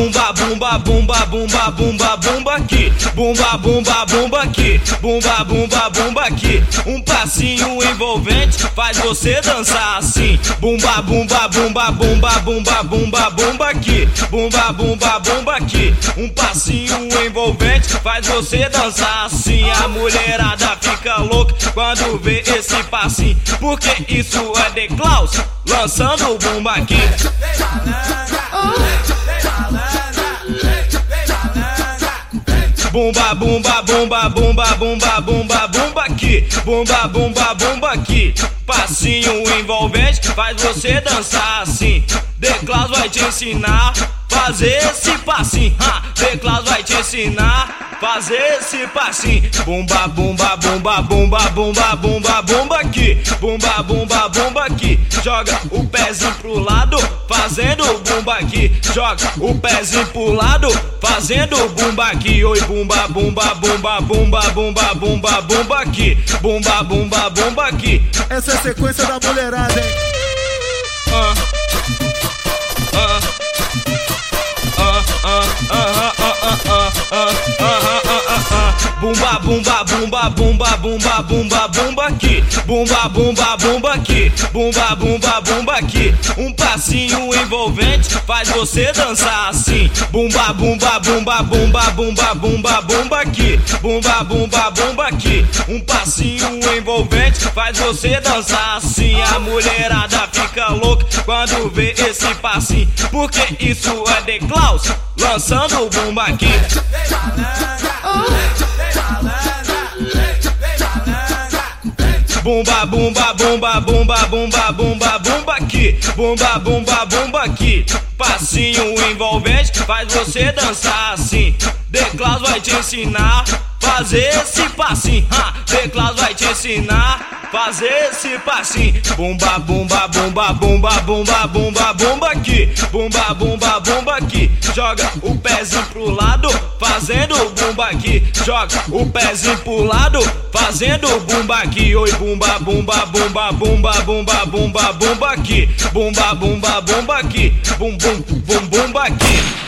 bumba, bumba, bumba, bumba, bumba, bumba aqui. Bumba, bumba, bumba aqui. Bumba, bumba, bumba aqui. Um passinho envolvente faz você dançar assim. Bumba, bumba, bumba, bumba, bumba, bumba, bumba aqui. Bumba, bumba, bumba aqui. Um passinho envolvente faz você dançar assim. A mulherada fica louca quando vê esse passinho, porque isso é The Klaus lançando o bumba aqui. Bumba, bumba, bumba, bumba, bumba, bumba, bumba aqui. Bumba, bumba, bumba aqui. Passinho envolvente faz você dançar assim. The Klaus vai te ensinar fazer esse passinho. The Klaus vai te ensinar fazer esse passinho. Bumba, bumba, bumba, bumba, bumba, bumba, bumba aqui. Bumba, bumba, bumba aqui. Joga o pezinho pro lado, fazendo bumba aqui. Joga o pezinho pro lado, fazendo bumba aqui. Oi, bumba, bumba, bumba, bumba, bumba, bumba, bumba aqui. Bumba, bumba, bumba aqui. Essa é a sequência da mulherada, hein? Bumba, bumba, bumba, bumba, bumba, bumba, bumba aqui. Bumba, bumba, bumba aqui. Bumba, bumba, bumba aqui. Um passinho envolvente faz você dançar assim. Bumba, bumba, bumba, bumba, bumba, bumba, bumba aqui. Bumba, bumba, bumba aqui. Um passinho envolvente faz você dançar assim. A mulherada fica louca quando vê esse passinho, porque isso é The Klaus lançando o bumba aqui. Bumba, bumba, bumba, bumba, bumba, bumba, bumba aqui. Bumba, bumba, bumba aqui. Passinho envolvente faz você dançar assim. The Klaus vai te ensinar fazer esse passinho. The Klaus vai te ensinar fazer esse passinho. Bumba, bumba, bumba, bumba, bumba, bumba, bumba aqui. Bumba, bumba, bumba aqui. Joga o pezinho pro lado, fazendo bumba aqui. Joga o pezinho pro lado, fazendo bumba aqui. Oi, bumba, bumba, bumba, bumba, bumba, bumba, bumba aqui. Bumba, bumba, bumba aqui. Bum, bum, bum, bumba aqui.